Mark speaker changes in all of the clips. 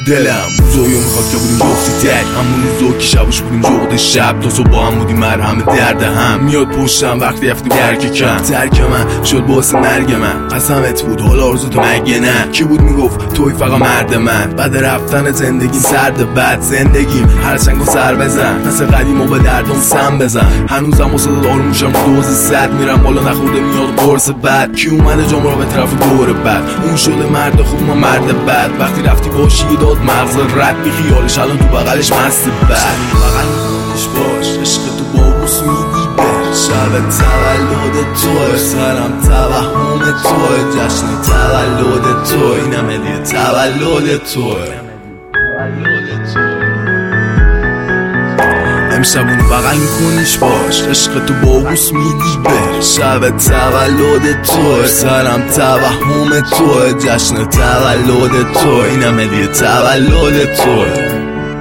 Speaker 1: دلم زویو میخواد که بودیم جفتی تک همونی زو که شبش بودیم جغد شب تا صبح با هم بودیم مرهم درد هم میاد پشتم وقتی رفتیم درک کم ترک من شد باعث مرگ من قسمت بود حالا آرزو تو مگه نه کی بود میگفت توی فقط مرد من بعد رفتن زندگیم سرد بد زندگیم هر چنگ و سر بزن مثل قدیم و به دردم سم بزن هنوزم واسه آرومشم دوز صد میرم بالا نخورده میاد قرص بد کی اومده جام رو به طرف دور بد اون شده مرد خوب ما مرد بد وقتی رفتی باشی داد مغز رد بی خیالش الان تو بغلش مست بد بغل میکنش باش عشق تو بابوس میدی بر شب تولد توی سرم توهم توی جشن تولد توی اینم هدیه تولد توی امشب اونو بغل میکنیش باش عشق تو بابوس میدی بر شب تولد توی سرم توهم توی جشن تولد توی اینم هدیه تولد توی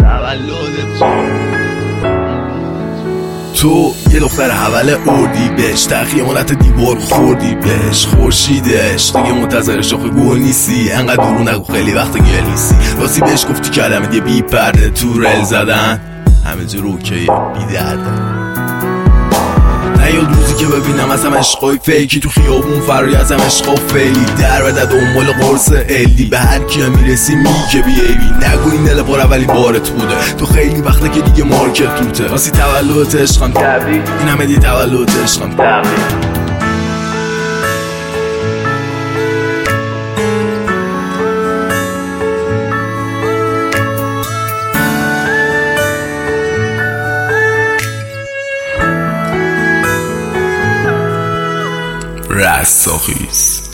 Speaker 1: تو یه دختر حول اردی بهش تخیه مالت دیوار خوردی بهش خورشیدش دیگه منتظر شاخ گل نیستی انقدر درو نگو خیلی وقت گل نیستی راستی بهش گفتی کلمه دیگه بی پرده تو رل زدن همه جو روکه بی درده نیاد روزی که ببینم از هم عشقای فیکی تو خیابون فراری از هم عشقا فیلی در بده دنبال قرص الی به هر کیا میرسی میگه بیبی نگو این دل بار اولین بارت بوده تو خیلی وقته که دیگه مارکت توته راسی تولدت عشقم تبریک این همه دی تولدت عشقم تبریک رستاخیز